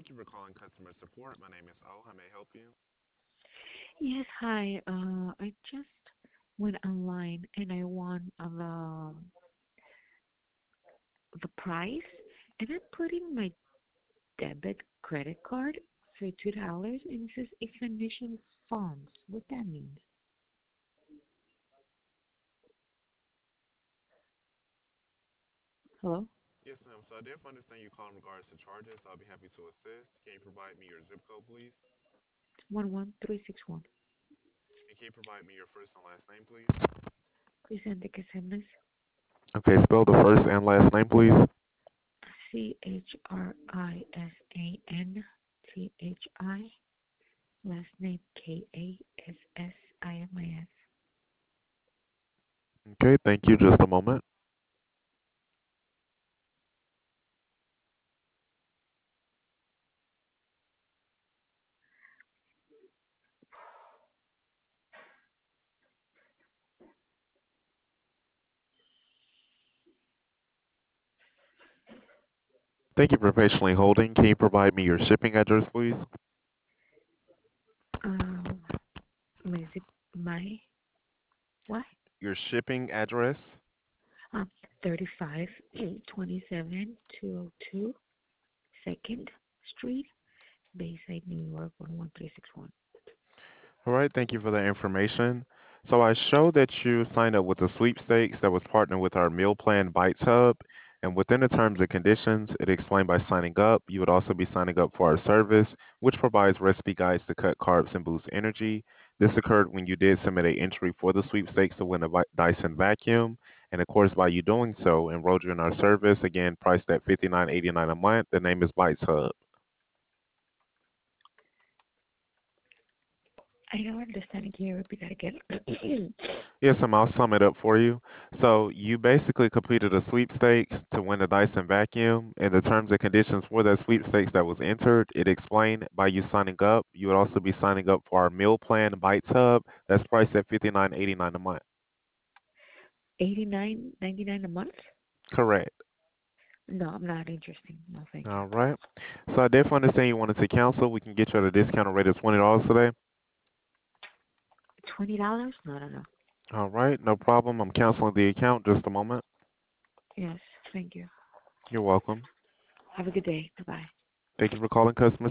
Thank you for calling customer support. My name is O. How may I help you? Yes, hi. I just went online and I won the prize, and I put in my debit credit card for $2, and it says ignition funds. What that means? Hello? Yes, ma'am. So I did understand you called in regards to charges. I'll be happy to assist. Can you provide me your zip code, please? 11361. And can you provide me your first and last name, please? Crisanti Casemnas. Okay, spell the first and last name, please. Chrisanthi. Last name Kassimis. Okay, thank you. Just a moment. Thank you for patiently holding. Can you provide me your shipping address, please? Um, my zip, my what? Your shipping address? 35 27 202 Second Street, Bayside, New York 11361. All right, thank you for the information. So I show that you signed up with the sweepstakes that was partnered with our meal plan Bites Hub. And within the terms and conditions, it explained by signing up, you would also be signing up for our service, which provides recipe guides to cut carbs and boost energy. This occurred when you did submit a entry for the sweepstakes to win a Dyson vacuum. And of course, by you doing so, enrolled you in our service, again, priced at $59.89 a month. The name is Bites Hub. I don't understand. Can you repeat that again? Yes, I'll sum it up for you. So you basically completed a sweepstakes to win a Dyson vacuum, and the terms and conditions for that sweepstakes that was entered, it explained by you signing up. You would also be signing up for our meal plan Bites Hub. That's priced at $59.89 a month. 89.99 a month? Correct. No, I'm not interested. No, thank you. All right. So I definitely understand you wanted to cancel. We can get you at a discounted rate of $20 today. $20? No, no, no. All right, no problem. I'm canceling the account. Just a moment. Yes, thank you. You're welcome. Have a good day. Bye bye. Thank you for calling customer